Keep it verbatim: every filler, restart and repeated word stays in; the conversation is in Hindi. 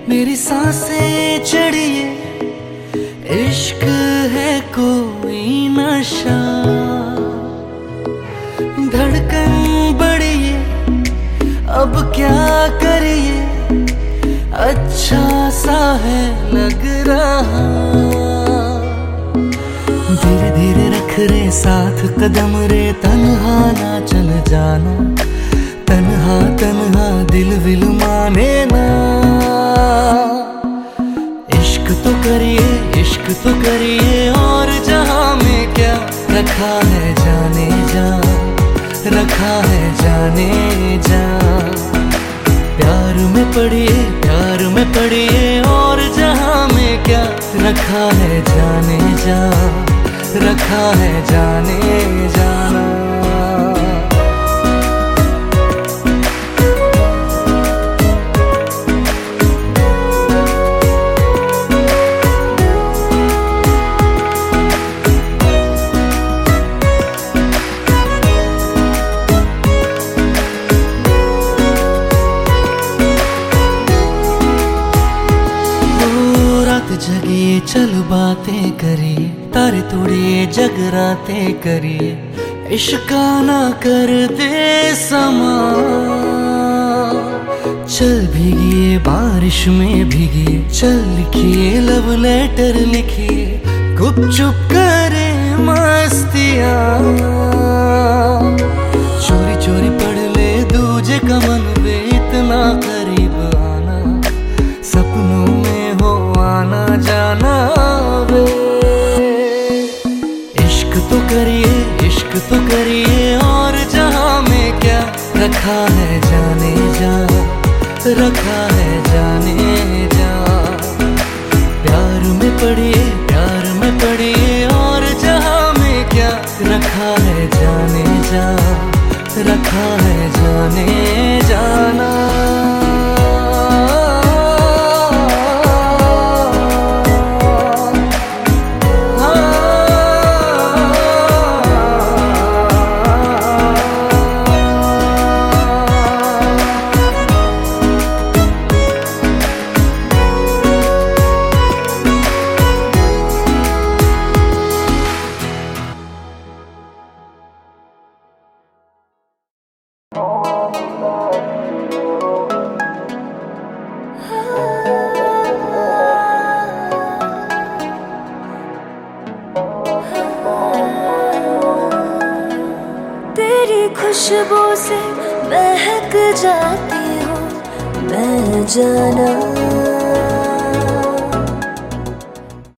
मेरी सांसें चढ़िए, इश्क है कोई नशा। धड़कन बढ़िए, अब क्या करिए, अच्छा सा है लग रहा। धीरे धीरे रख रे साथ कदम रे, तन्हा ना चल जाना। तन्हा तन्हा दिल विल माने ना। इश्क तो करिए, इश्क तो करिए, और जहां में क्या रखा है जाने जा, रखा है जाने जा। प्यार में पड़िए, प्यार में पड़िए, और जहां में क्या रखा है जाने जा, रखा है जाने जाना। जगिए चल बातें करिए, तारे तोड़िए जगराते करिए। इश्क ना कर दे समा, चल भीगिए बारिश में भीगिए। चल लिखिए लव लेटर लिखिए, गुपचुप करे मस्तियाँ। चोरी चोरी पढ़ ले दूजे का मन वे, इतना करीब आना। सपनों में हो आना जाना वे। इश्क तो करिए, इश्क तो करिए, और जहां में क्या रखा है जाने जा, रखा है जाने जा। प्यार में पड़िए, प्यार में पड़िए, और जहां में क्या रखा है जाने जा, रखा है जाने जाना। खुशबू से महक जाती हूँ मैं जाना।